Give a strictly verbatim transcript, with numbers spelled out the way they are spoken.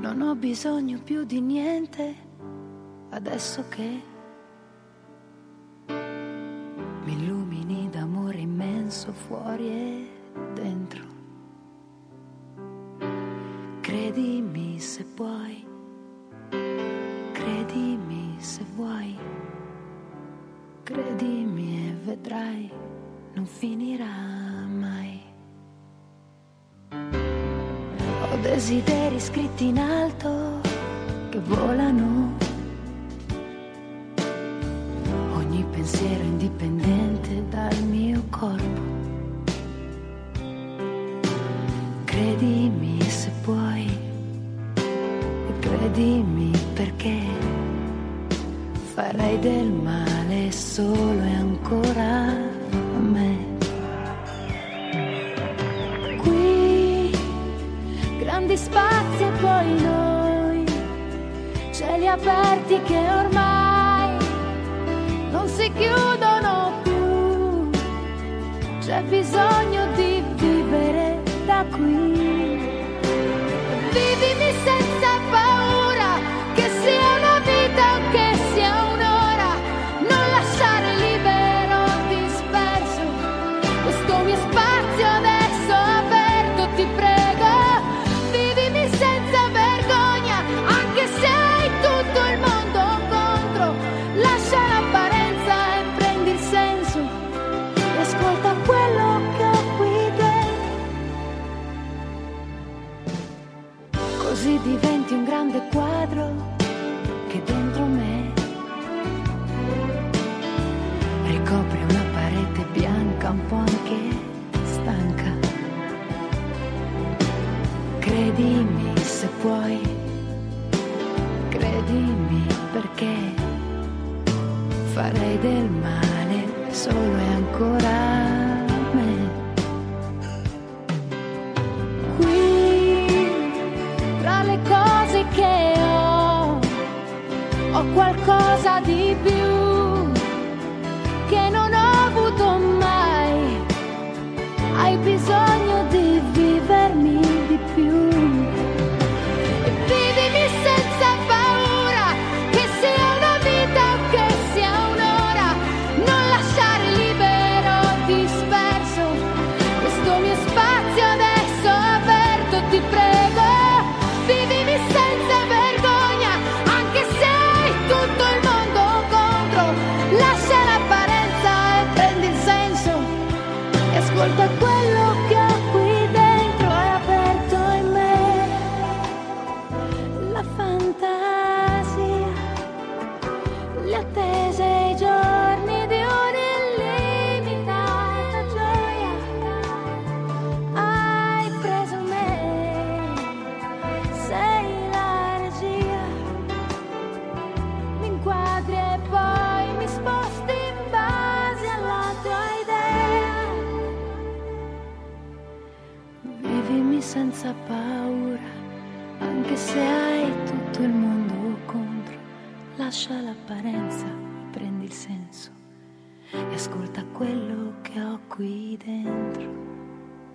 Non ho bisogno più di niente adesso che mi illumini d'amore immenso fuori e dentro. Credimi se puoi, credimi se vuoi, credimi e vedrai, non finirà mai. Ho desideri scritti in alto che volano, ogni pensiero indipendente dal mio corpo. Credimi se puoi, e credimi perché farai del male solo e ancora a me. Grandi spazi e poi noi, cieli aperti che ormai non si chiudono più. C'è bisogno di vivere da qui. Vivimi senza paura, che sia una vita o che sia un'ora. Non lasciare libero, disperso questo mio spazio adesso aperto, ti prego. Così diventi un grande quadro che dentro me ricopre una parete bianca un po' anche stanca. Credimi se puoi, credimi perché farei del male solo e ancora che ho, ho qualcosa di più che non ho avuto mai. Hai bisogno di vivermi di più. Vivimi senza paura, che sia una vita o che sia un'ora. Non lasciare libero, disperso questo mio spazio adesso aperto, ti prego. Vivimi senza vergogna, anche se hai tutto il mondo contro. Lascia l'apparenza e prendi il senso e ascolta quello che ho qui dentro. È aperto in me la fantasia, le attese, i giorni di un'illimitata gioia. Hai preso me, sei la regia, mi inquadri e poi mi sposti in base alla tua idea. Vivimi senza paura, anche se hai tutto il mondo contro. Lascia l'apparenza, prendi il senso e ascolta quello che ho qui dentro.